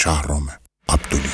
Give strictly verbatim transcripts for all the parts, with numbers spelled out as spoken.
Şahram Abduli.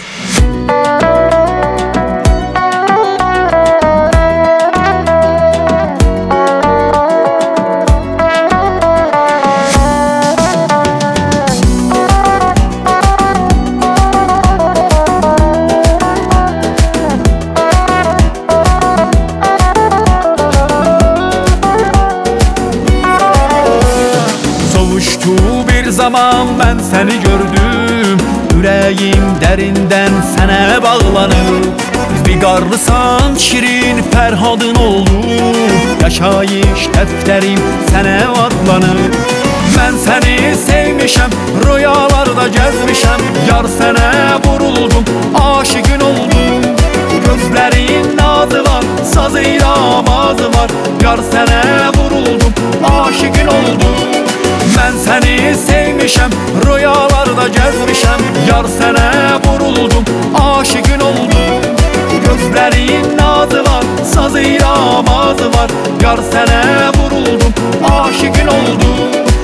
Soğuştu bir zaman ben seni gördüm, yüreğim derinden sana bağlanıp. Bir qarlısan şirin Ferhadın oldu, yaşayış defterim sana adlanıp. Ben seni sevmişem, rüyalarda gezmişem, yar sana vuruldum, aşıkın oldum. Gözlerin nazı var, sazıyla amazı var, yar sana vuruldum, aşıkın oldum. Ben seni sevmişem, rüyalarda gezmişem, yar sana vuruldum, aşıkın oldum. Gözlerin nazı var, sazıyla amazı var, yar sana vuruldum, aşıkın oldum.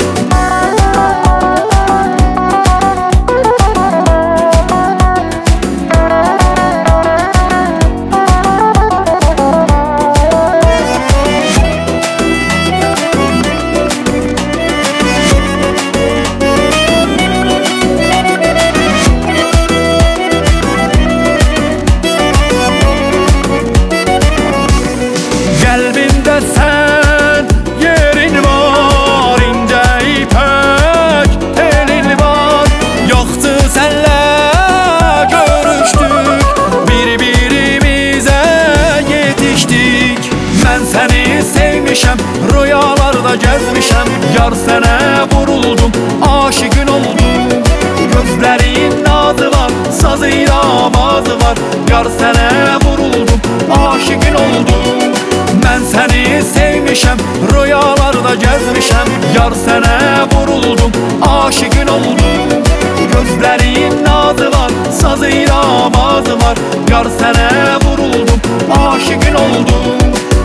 Kalbimde sen yerin var, inde ipek elin var. Yoktu senle görüştük, birbirimize yetiştik. Ben seni sevmişem, rüyalarda gezmişem, yar sana vuruldum, aşıkın oldum. Gözlerin nazı var, sazıyla amazı var, yar sana vuruldum, aşıkın oldum. Ben seni sevmişem, rüyalarda gezmişem, yar sana vuruldum, aşıkın oldum. Gözlerin nazı var, sazıyla amazı var, yar sana vuruldum, aşıkın oldum.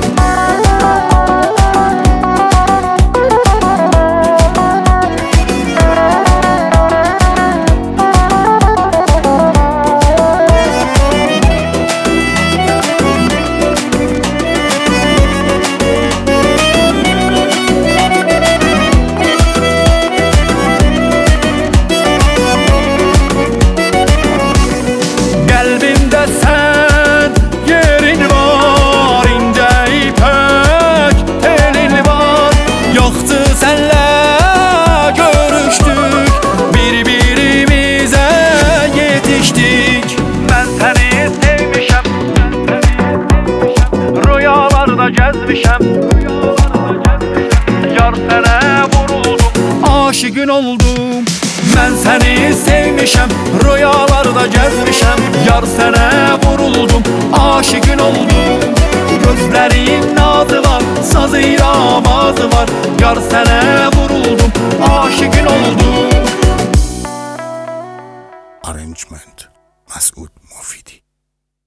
Kalbimde sen yerin var, inde ipek elin var. Yoktu senle görüştük, birbirimize yetiştik. Ben seni sevmişem, rüyalarda gezmişem, yar sana vuruldum, aşıkın oldum. Ben seni sevmişem, rüyalarda gezmişem, yar sana vuruldum, aşıkın oldum. Gözlerin nazı var, sazıyla amazı var, yar sana vuruldum, aşıkın oldum. Arrangement Masud Mofidi.